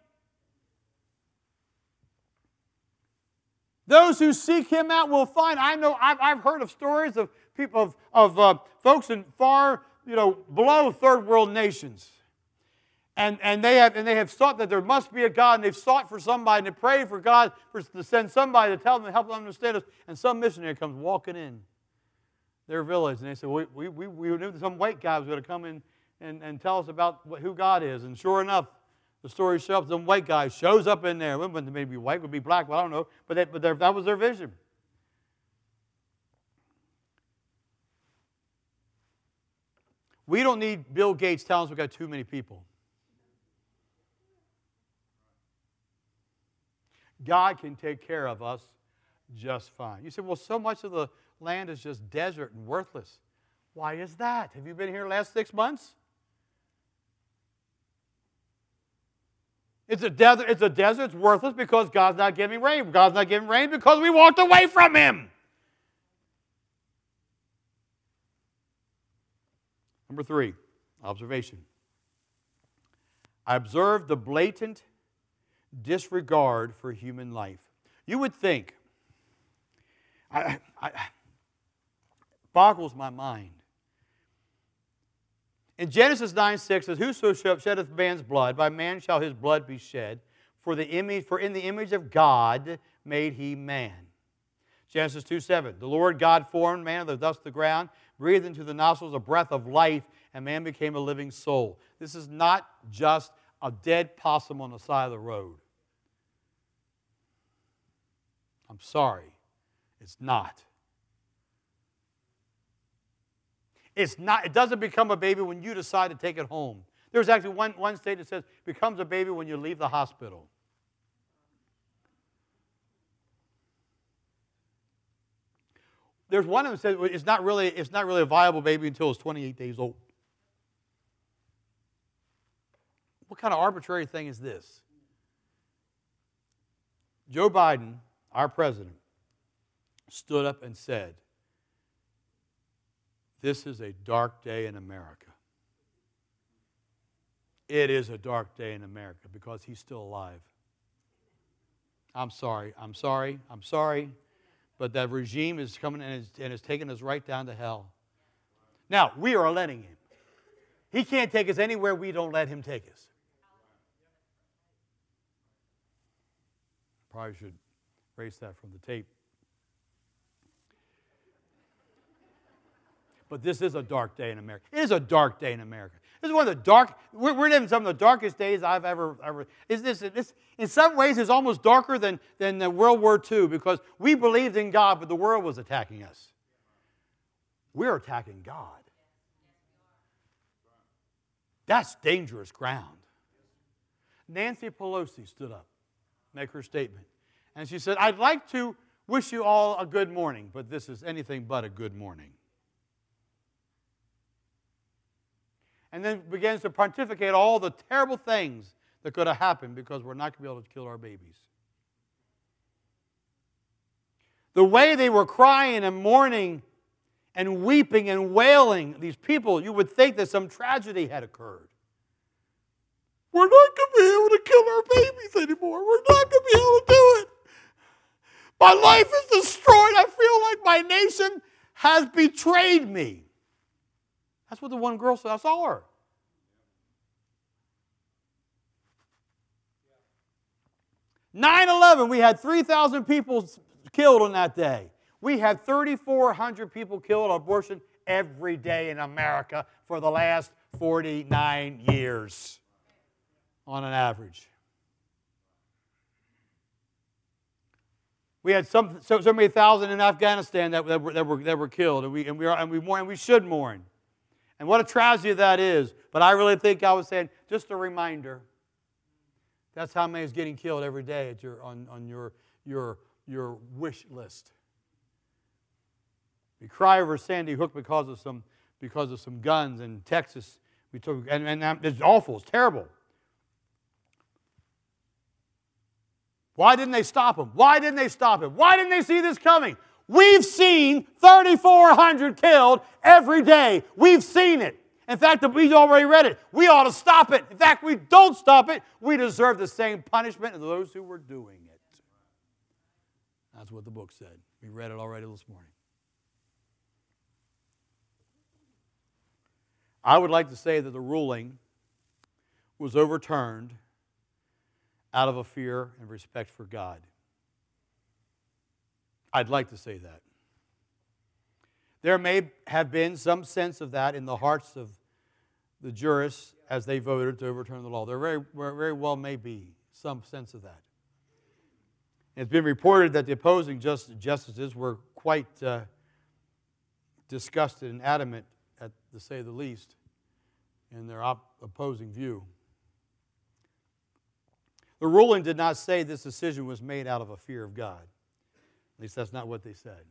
Those who seek Him out will find. I know, I've, I've heard of stories of people, of, of uh, folks in far, you know, below third world nations. And, and, they have, and they have sought that there must be a God, and they've sought for somebody, and they pray for God for, to send somebody to tell them, to help them understand us. And some missionary comes walking in their village, and they say, we, we, we, we knew some white guy was going to come in And, and tell us about what, who God is. And sure enough, the story shows up. Some white guy shows up in there. It wouldn't maybe white, would be black, well, I don't know. But, that, but that was their vision. We don't need Bill Gates telling us we've got too many people. God can take care of us just fine. You say, well, so much of the land is just desert and worthless. Why is that? Have you been here the last six months? It's a desert. It's a desert. It's worthless because God's not giving rain. God's not giving rain because we walked away from Him. Number three, observation. I observed the blatant disregard for human life. You would think, I, I, boggles my mind. In Genesis nine six, it says, whoso sheddeth man's blood, by man shall his blood be shed, for the image, for in the image of God made he man. Genesis two seven, the Lord God formed man of the dust of the ground, breathed into the nostrils a breath of life, and man became a living soul. This is not just a dead possum on the side of the road. I'm sorry, it's not. It's not, it doesn't become a baby when you decide to take it home. There's actually one, one state that says it becomes a baby when you leave the hospital. There's one of them that says it's not really, it's not really a viable baby until it's twenty-eight days old. What kind of arbitrary thing is this? Joe Biden, our president, stood up and said, this is a dark day in America. It is a dark day in America because he's still alive. I'm sorry, I'm sorry, I'm sorry, but that regime is coming and is, and is taking us right down to hell. Now, we are letting him. He can't take us anywhere we don't let him take us. Probably should erase that from the tape. But this is a dark day in America. It is a dark day in America. This is one of the dark, we're, we're living some of the darkest days I've ever, ever, is this, this, in some ways it's almost darker than, than World War Two because we believed in God, but the world was attacking us. We're attacking God. That's dangerous ground. Nancy Pelosi stood up, make her statement, and she said, I'd like to wish you all a good morning, but this is anything but a good morning. And then begins to pontificate all the terrible things that could have happened because we're not going to be able to kill our babies. The way they were crying and mourning and weeping and wailing, these people, you would think that some tragedy had occurred. We're not going to be able to kill our babies anymore. We're not going to be able to do it. My life is destroyed. I feel like my nation has betrayed me. That's what the one girl said. I saw her. nine eleven, we had three thousand people killed on that day. We had three thousand four hundred people killed on abortion every day in America for the last forty-nine years on an average. We had some, so, so many thousand in Afghanistan that, that, were, that, were, that were killed, and we, and, we are, and, we mourn, and we should mourn. And what a tragedy that is. But I really think I was saying, just a reminder, that's how many is getting killed every day at your, on, on your, your, your wish list. We cry over Sandy Hook because of some, because of some guns in Texas. We took, and, and it's awful, it's terrible. Why didn't they stop him? Why didn't they stop him? Why didn't they see this coming? We've seen three thousand four hundred killed every day. We've seen it. In fact, we already read it. We ought to stop it. In fact, we don't stop it. We deserve the same punishment as those who were doing it. That's what the book said. We read it already this morning. I would like to say that the ruling was overturned out of a fear and respect for God. I'd like to say that. There may have been some sense of that in the hearts of the jurists as they voted to overturn the law. There very, very well may be some sense of that. It's been reported that the opposing justices were quite uh, disgusted and adamant, at, to say the least, in their op- opposing view. The ruling did not say this decision was made out of a fear of God. At least that's not what they said.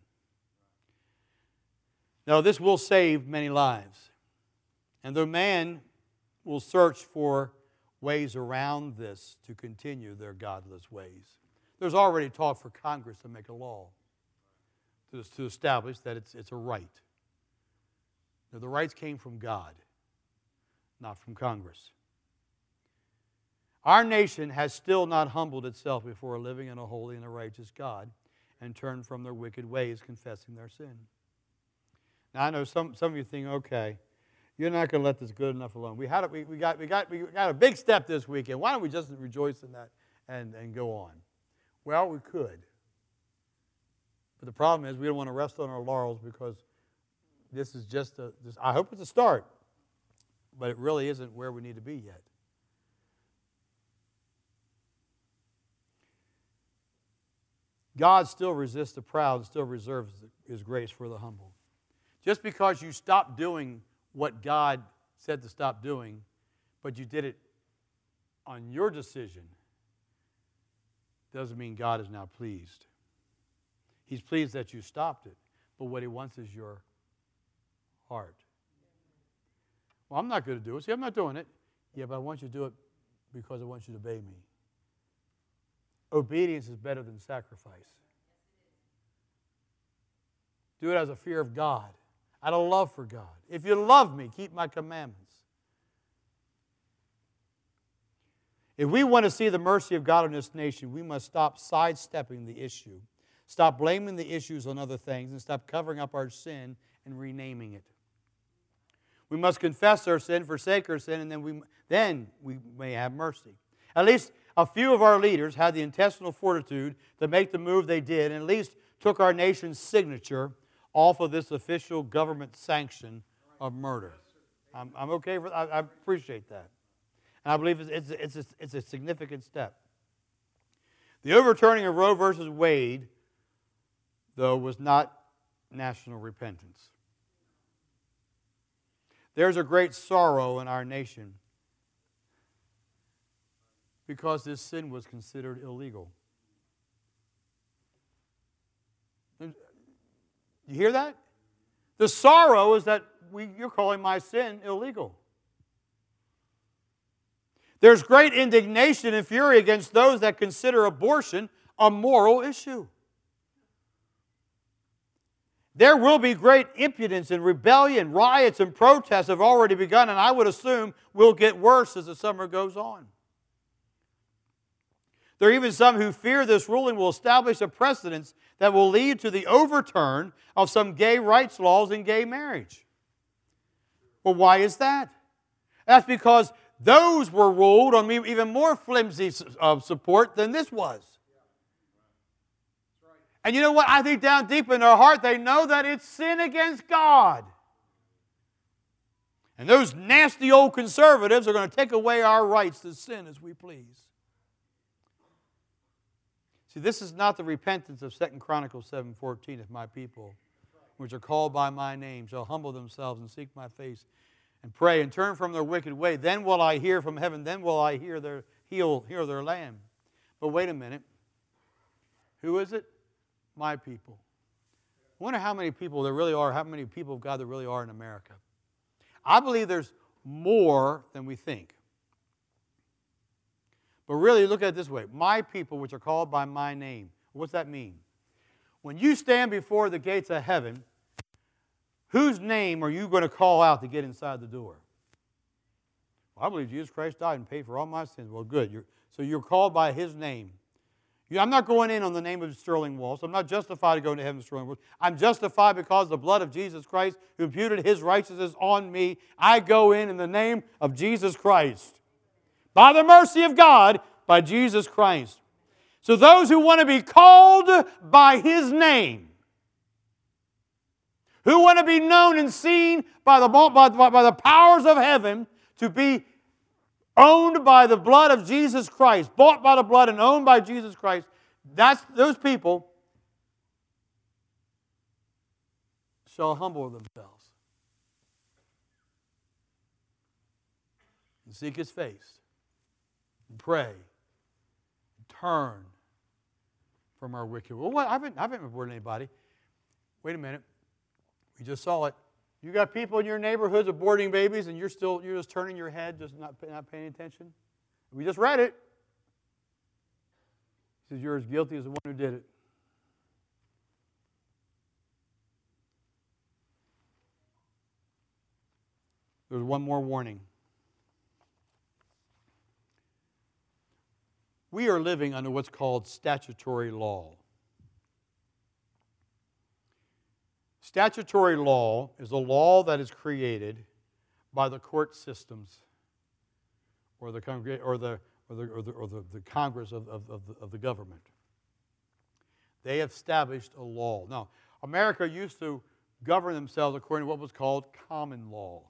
Now, this will save many lives. And though man will search for ways around this to continue their godless ways, there's already talk for Congress to make a law to, to establish that it's, it's a right. Now, the rights came from God, not from Congress. Our nation has still not humbled itself before a living and a holy and a righteous God and turned from their wicked ways, confessing their sin. Now, I know some, some of you think, okay, you're not going to let this good enough alone. We, had a, we, we, got, we, got, we got a big step this weekend. Why don't we just rejoice in that and, and go on? Well, we could. But the problem is we don't want to rest on our laurels because this is just a, this, I hope it's a start, but it really isn't where we need to be yet. God still resists the proud and still reserves His grace for the humble. Just because you stop doing what God said to stop doing, but you did it on your decision, doesn't mean God is now pleased. He's pleased that you stopped it, but what He wants is your heart. Well, I'm not going to do it. See, I'm not doing it. Yeah, but I want you to do it because I want you to obey me. Obedience is better than sacrifice. Do it as a fear of God, out of love for God. If you love me, keep my commandments. If we want to see the mercy of God in this nation, we must stop sidestepping the issue, stop blaming the issues on other things, and stop covering up our sin and renaming it. We must confess our sin, forsake our sin, and then we, then we may have mercy. At least a few of our leaders had the intestinal fortitude to make the move they did and at least took our nation's signature off of this official government sanction of murder. I'm, I'm okay with I, I appreciate that. And I believe it's, it's, it's, a, it's a significant step. The overturning of Roe versus Wade, though, was not national repentance. There's a great sorrow in our nation because this sin was considered illegal. You hear that? The sorrow is that we, you're calling my sin illegal. There's great indignation and fury against those that consider abortion a moral issue. There will be great impudence and rebellion, riots and protests have already begun, and I would assume will get worse as the summer goes on. There are even some who fear this ruling will establish a precedent that will lead to the overturn of some gay rights laws in gay marriage. Well, why is that? That's because those were ruled on even more flimsy support than this was. And you know what? I think down deep in their heart, they know that it's sin against God. And those nasty old conservatives are going to take away our rights to sin as we please. See, this is not the repentance of Second Chronicles seven fourteen. If my people, which are called by my name, shall humble themselves and seek my face and pray and turn from their wicked way, then will I hear from heaven, then will I hear their heal, hear their land. But wait a minute. Who is it? My people. I wonder how many people there really are, how many people of God there really are in America. I believe there's more than we think. But really, look at it this way. My people, which are called by my name. What's that mean? When you stand before the gates of heaven, whose name are you going to call out to get inside the door? Well, I believe Jesus Christ died and paid for all my sins. Well, good. You're, so you're called by His name. I'm not going in on the name of Sterling Walls. I'm not justified to go into heaven, Sterling Walls. I'm justified because the blood of Jesus Christ, who imputed His righteousness on me. I go in in the name of Jesus Christ. By the mercy of God, by Jesus Christ. So those who want to be called by His name, who want to be known and seen by the, by, by the powers of heaven to be owned by the blood of Jesus Christ, bought by the blood and owned by Jesus Christ, that's those people shall humble themselves and seek His face and pray and turn from our wicked. Well, what? I haven't, I haven't reported anybody. Wait a minute. We just saw it. You got people in your neighborhoods aborting babies, and you're still you're just turning your head, just not not paying attention. We just read it. He says you're as guilty as the one who did it. There's one more warning. We are living under what's called statutory law. Statutory law is a law that is created by the court systems or the congreg- or the or the or the, or the, the Congress of, of, of, the, of the government. They have established a law. Now, America used to govern themselves according to what was called common law.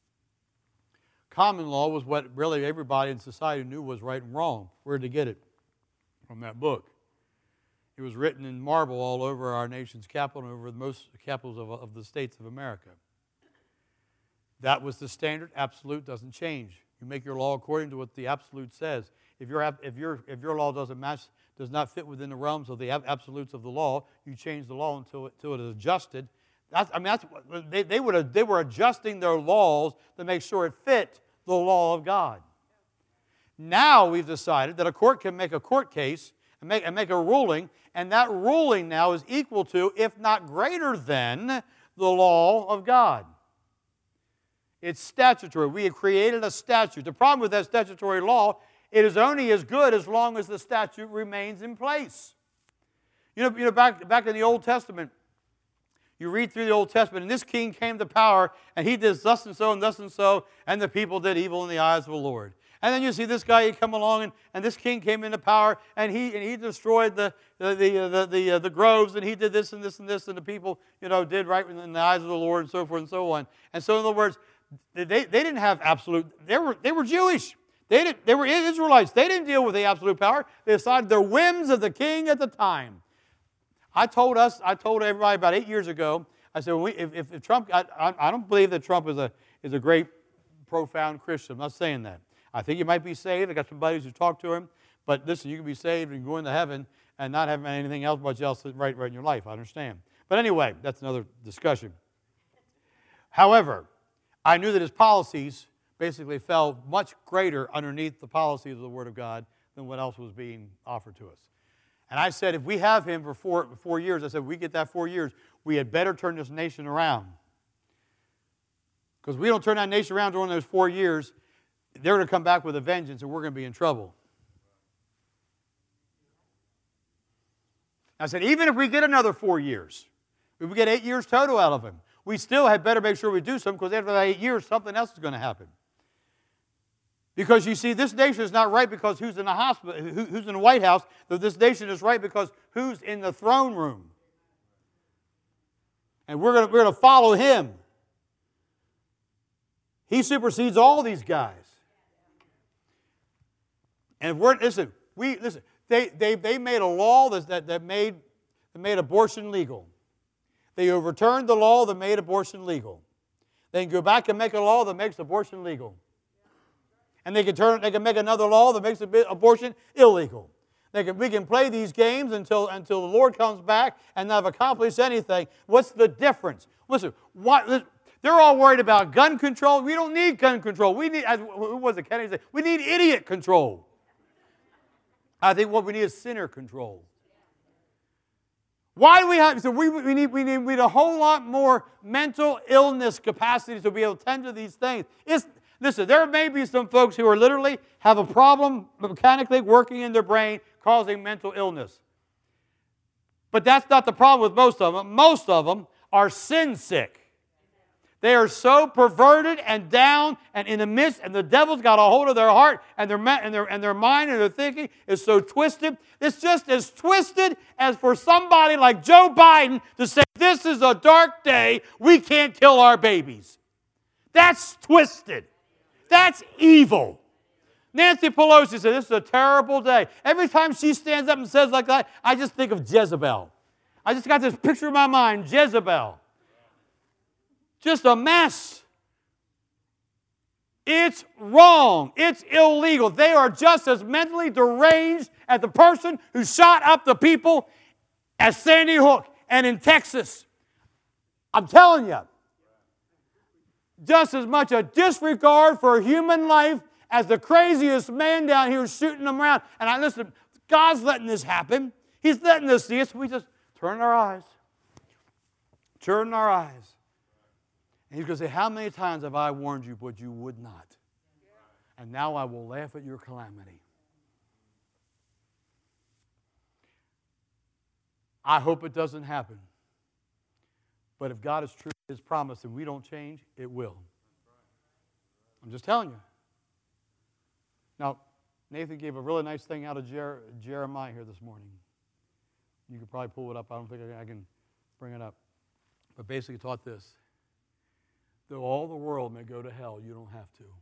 Common law was what really everybody in society knew was right and wrong. Where did they get it? From that book. It was written in marble all over our nation's capital and over most capitals of, of the states of America. That was the standard. Absolute doesn't change. You make your law according to what the absolute says. If your if your if your law doesn't match, does not fit within the realms of the absolutes of the law, you change the law until it, until it is adjusted. That's, I mean, that's they they would they were adjusting their laws to make sure it fit the law of God. Now we've decided that a court can make a court case and make and make a ruling. And that ruling now is equal to, if not greater than, the law of God. It's statutory. We have created a statute. The problem with that statutory law, it is only as good as long as the statute remains in place. You know, you know back, back in the Old Testament, you read through the Old Testament, and this king came to power, and he did thus and so and thus and so, and the people did evil in the eyes of the Lord. And then you see this guy, he come along, and, and this king came into power, and he and he destroyed the the the uh, the, the, uh, the groves, and he did this and this and this, and the people, you know, did right in the eyes of the Lord, and so forth and so on. And so, in other words, they, they didn't have absolute. They were they were Jewish. They didn't. They were Israelites. They didn't deal with the absolute power. They decided the whims of the king at the time. I told us. I told everybody about eight years ago. I said, when we, if, if, if Trump, I, I don't believe that Trump is a is a great, profound Christian. I'm not saying that. I think you might be saved. I got some buddies who talk to him. But listen, you can be saved and go into heaven and not have anything else much else right, right in your life. I understand. But anyway, that's another discussion. However, I knew that his policies basically fell much greater underneath the policies of the Word of God than what else was being offered to us. And I said, if we have him for four, four years, I said, if we get that four years, we had better turn this nation around. Because if we don't turn that nation around during those four years, they're going to come back with a vengeance and we're going to be in trouble. I said, even if we get another four years, if we get eight years total out of him, we still had better make sure we do something, because after that eight years, something else is going to happen. Because you see, this nation is not right because who's in the hospital, who, who's in the White House. This nation is right because who's in the throne room. And we're going to, we're going to follow him. He supersedes all these guys. And if we're, listen, we, listen, they, they, they made a law that, that, that, made, that made abortion legal. They overturned the law that made abortion legal. They can go back and make a law that makes abortion legal. And they can turn, they can make another law that makes abortion illegal. They can, we can play these games until, until the Lord comes back and not have accomplished anything. What's the difference? Listen, what, they're all worried about gun control. We don't need gun control. We need, as, who was it, Kennedy said, we need idiot control. I think what we need is sinner control. Why do we have, so we, we, need, we, need, we need a whole lot more mental illness capacity to be able to tend to these things. It's, Listen, there may be some folks who are literally have a problem mechanically working in their brain causing mental illness. But that's not the problem with most of them. Most of them are sin sick. They are so perverted and down and in the midst, and the devil's got a hold of their heart and their, and their, and their mind and their thinking is so twisted. It's just as twisted as for somebody like Joe Biden to say, this is a dark day, we can't kill our babies. That's twisted. That's evil. Nancy Pelosi said, this is a terrible day. Every time she stands up and says like that, I just think of Jezebel. I just got this picture in my mind, Jezebel. Just a mess. It's wrong. It's illegal. They are just as mentally deranged as the person who shot up the people at Sandy Hook and in Texas. I'm telling you. Just as much a disregard for human life as the craziest man down here shooting them around. And I listen, God's letting this happen. He's letting us see it, so we just turn our eyes. Turn our eyes. And he's going to say, how many times have I warned you, but you would not? And now I will laugh at your calamity. I hope it doesn't happen. But if God is true to his promise and we don't change, it will. I'm just telling you. Now, Nathan gave a really nice thing out of Jer- Jeremiah here this morning. You could probably pull it up. I don't think I can bring it up. But basically taught this. Though all the world may go to hell, you don't have to.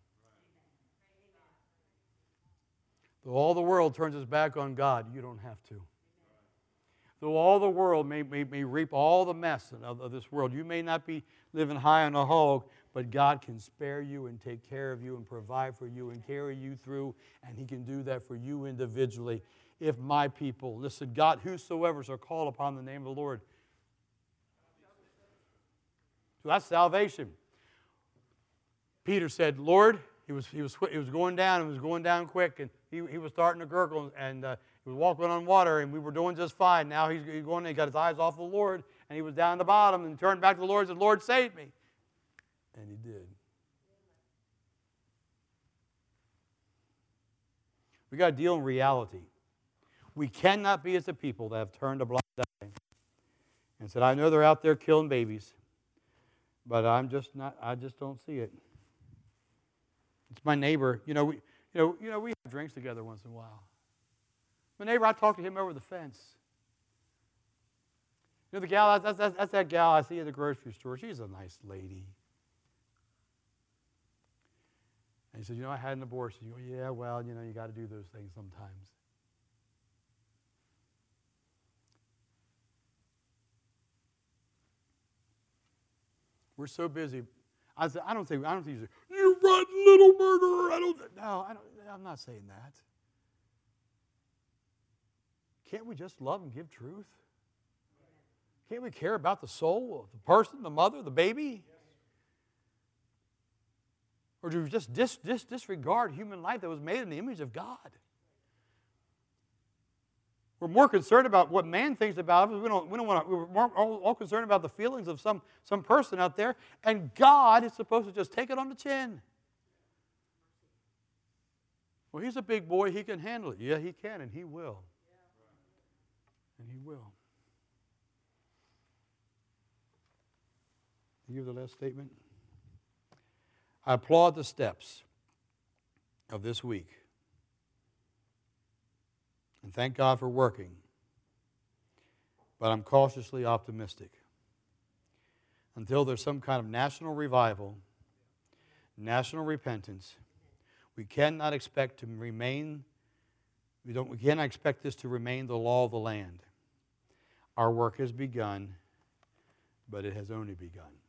Though all the world turns its back on God, you don't have to. Though all the world may, may, may reap all the mess of, of this world, you may not be living high on a hog, but God can spare you and take care of you and provide for you and carry you through, and he can do that for you individually. If my people, listen, God, whosoever shall call upon the name of the Lord. So that's salvation. Peter said, Lord, he was, he was, he was going down, and was going down quick, and he, he was starting to gurgle, and uh, he was walking on water, and we were doing just fine. Now he's, he's going, he got his eyes off the Lord, and he was down the bottom, and turned back to the Lord and said, Lord, save me. And he did. We got to deal in reality. We cannot be as a people that have turned a blind eye and said, I know they're out there killing babies, but I'm just not, I just don't see it. It's my neighbor. You know, we, you know, you know, we have drinks together once in a while. My neighbor, I talk to him over the fence. You know, the gal, that's, that's, that's that gal I see at the grocery store. She's a nice lady. And he said, you know, I had an abortion. You go, yeah, well, you know, you got to do those things sometimes. We're so busy. I said, I don't think, I don't think you say, you rotten little murderer. I don't, no, I don't, I'm not saying that. Can't we just love and give truth? Can't we care about the soul of the person, the mother, the baby? Or do we just dis, dis, disregard human life that was made in the image of God? We're more concerned about what man thinks about us. We don't, we don't want to, we're more all, all concerned about the feelings of some, some person out there. And God is supposed to just take it on the chin. Well, he's a big boy. He can handle it. Yeah, he can, and he will. And he will. You give the last statement? I applaud the steps of this week. And thank God for working. But I'm cautiously optimistic. Until there's some kind of national revival, national repentance, we cannot expect to remain, we don't we cannot expect this to remain the law of the land. Our work has begun, but it has only begun.